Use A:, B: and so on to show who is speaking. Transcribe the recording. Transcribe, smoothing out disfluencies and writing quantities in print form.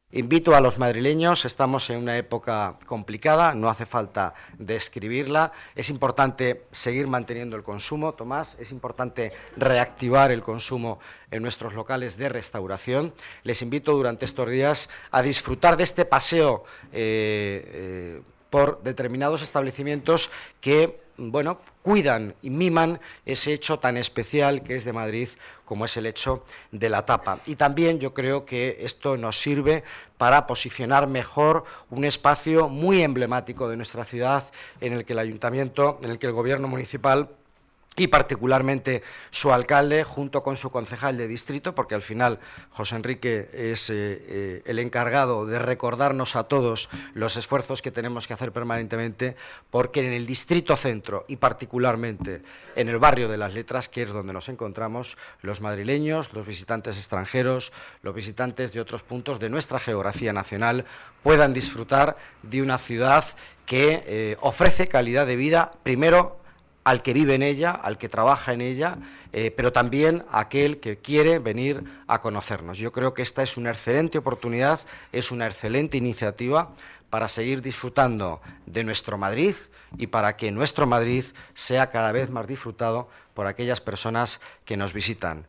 A: Invito a los madrileños, estamos en una época complicada, no hace falta describirla, es importante seguir manteniendo el consumo, Tomás, es importante reactivar el consumo en nuestros locales de restauración. Les invito durante estos días a disfrutar de este paseo por determinados establecimientos que, bueno, cuidan y miman ese hecho tan especial que es de Madrid, como es el hecho de la tapa. Y también yo creo que esto nos sirve para posicionar mejor un espacio muy emblemático de nuestra ciudad, en el que el ayuntamiento, en el que el gobierno municipal y particularmente su alcalde, junto con su concejal de distrito, porque al final José Enrique es el encargado de recordarnos a todos los esfuerzos que tenemos que hacer permanentemente, porque en el distrito centro y particularmente en el barrio de Las Letras, que es donde nos encontramos, los madrileños, los visitantes extranjeros, los visitantes de otros puntos de nuestra geografía nacional puedan disfrutar de una ciudad que ofrece calidad de vida, primero al que vive en ella, al que trabaja en ella, pero también a aquel que quiere venir a conocernos. Yo creo que esta es una excelente oportunidad, es una excelente iniciativa para seguir disfrutando de nuestro Madrid y para que nuestro Madrid sea cada vez más disfrutado por aquellas personas que nos visitan.